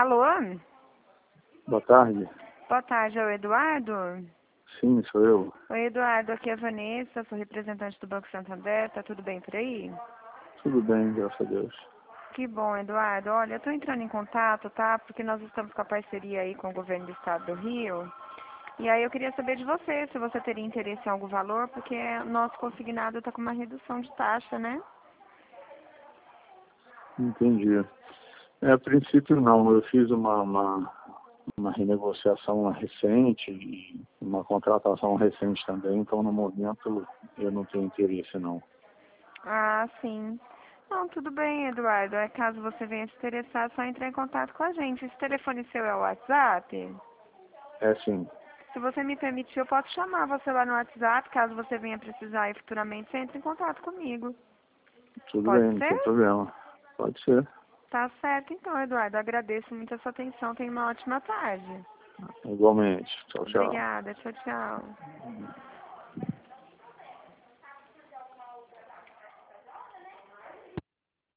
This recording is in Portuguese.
Alô? Boa tarde. Boa tarde, é o Eduardo? Sim, sou eu. Oi, Eduardo, aqui é a Vanessa, sou representante do Banco Santander, tá tudo bem por aí? Tudo bem, graças a Deus. Que bom, Eduardo. Olha, eu tô entrando em contato, tá? Porque nós estamos com a parceria aí com o governo do estado do Rio. E aí eu queria saber de você, se você teria interesse em algum valor, porque o nosso consignado tá com uma redução de taxa, né? Entendi. A princípio não, eu fiz uma renegociação recente e uma contratação recente também, então no momento eu não tenho interesse não. Ah, sim. Não, tudo bem, Eduardo. É caso você venha se interessar, é só entrar em contato com a gente. Esse telefone seu é o WhatsApp? É sim, Se você me permitir, eu posso chamar você lá no WhatsApp, caso você venha precisar e futuramente você entre em contato comigo. tudo Pode bem, não tem ser? problema. Pode ser. Tá certo então, Eduardo. Agradeço muito a sua atenção. Tenha uma ótima tarde. Igualmente. Tchau, tchau. Obrigada. Tchau, tchau.